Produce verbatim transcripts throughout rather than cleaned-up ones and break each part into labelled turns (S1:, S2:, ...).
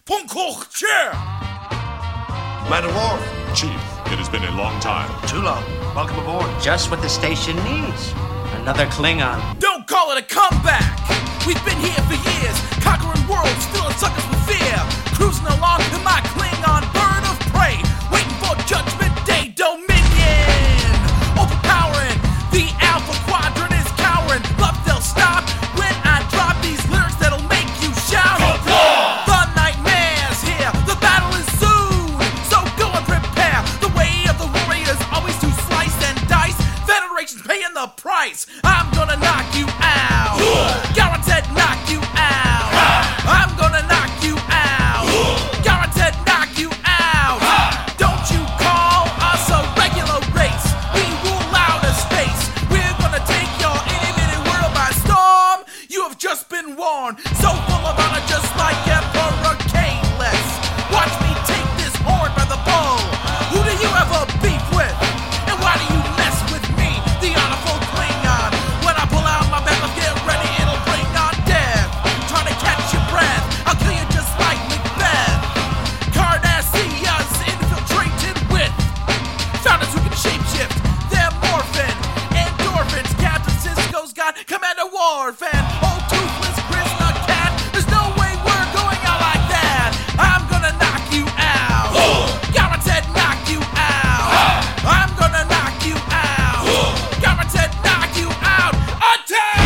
S1: Funkoche!
S2: Man of War.
S3: Chief, it has been a long time.
S2: Too long. Welcome aboard.
S4: Just what the station needs. Another Klingon.
S1: Don't call it a comeback! We've been here for years, conquering worlds, filling suckers with fear. Cruising along in my Klingon bird of prey, waiting for Judgment Day dominion. Overpowering, the Alpha Quadrant is cowering. Love, they'll stop when I drop these lyrics that'll make you shout. The nightmare's here, the battle is soon. So go and prepare. The way of the warriors always to slice and dice. Federation's paying the price. I'm gonna knock you out. Guaranteed knock you out. I'm gonna knock you out. Guaranteed knock you out. Don't you call us a regular race. We rule outer space. We're gonna take your itty bitty world by storm. You have just been warned. So full of honor, just like Emperor K-less. Watch me take this horn by the bull. Who do you have a beef with? And why do you mess with me, the honorable Klingon? When I pull out my battle, get ready, it'll bring on death. Try to catch your breath, I'll kill you just like Macbeth. Cardassians infiltrated with founders who can shapeshift. They're morphin', endorphins. Captain Sisko's got Commander Warfan. Old toothless prisoner cat. There's no way we're going out like that. I'm gonna knock you out. Guaranteed knock you out. I'm gonna knock you out. Guaranteed knock you out. Attack!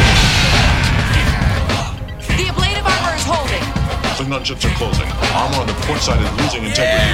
S5: The ablative armor is holding.
S3: Klingon ships are closing. Armor on the port side is losing integrity.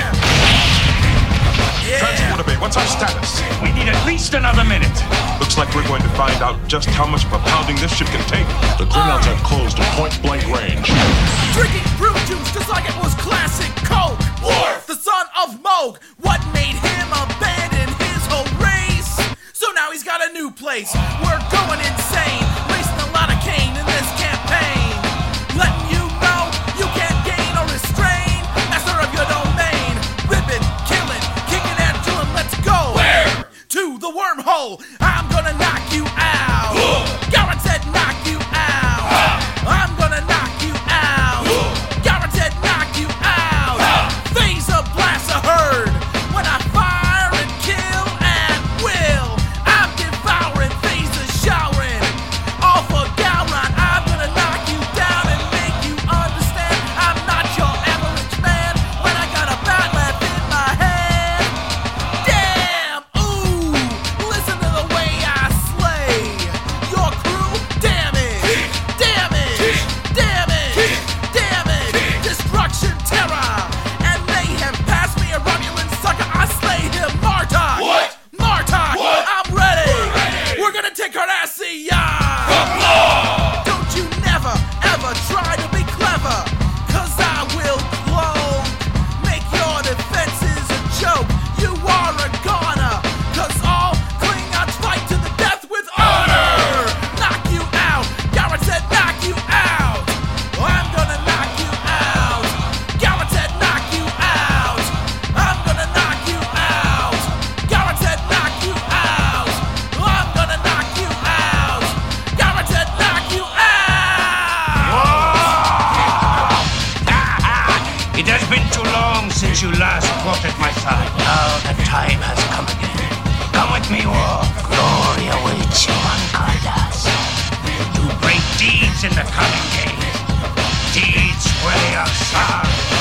S3: Transporter Bay, what's our status?
S6: We need at least another minute.
S3: Looks like we're going to find out just how much of a pounding this ship can take. The Klingons have closed to point-blank range.
S1: Drinking brew juice just like it was classic Coke. Worf, the son of Moog. What made him abandon his whole race? So now he's got a new place. We're going insane, wasting a lot of cane in this campaign. Letting you know you can't gain or restrain. Master of your domain. Ripping, killing, kicking and drilling. Let's go. Where? To the wormhole. I'm gonna knock you out. Guaranteed knock you out. I'm gonna knock you out. Guaranteed knock you out. Phaser blast a herd. When I fire and kill and will, I'm devouring, phaser showering. All for Gowron. I'm gonna knock you down and make you understand I'm not your average man. When I got a bat laugh in my head. Damn, ooh, listen to the way I slay your crew. Damage, damage, damage, damage, destruction, terror, and mayhem. Pass me a Romulan sucker, I slay him. Martok, what? Martok, what? I'm ready. We're ready. We're gonna take Cardassian. Don't you never, ever try to be clever, cause I will cloak. Make your defenses a joke. You are a goner, cause all Klingons fight to the death with honor. Knock you out, Guaranteed knock you out. I'm gonna knock you out. Guaranteed knock you out. I'm gonna knock you out. Guaranteed knock you out. I'm gonna knock you out. Guaranteed knock you out.
S6: It has been too long since you last fought at my side. Now the time has come again. Come with me, War. Glory awaits you on Cardass. Do great deeds in the coming days. Deeds worthy of Sar.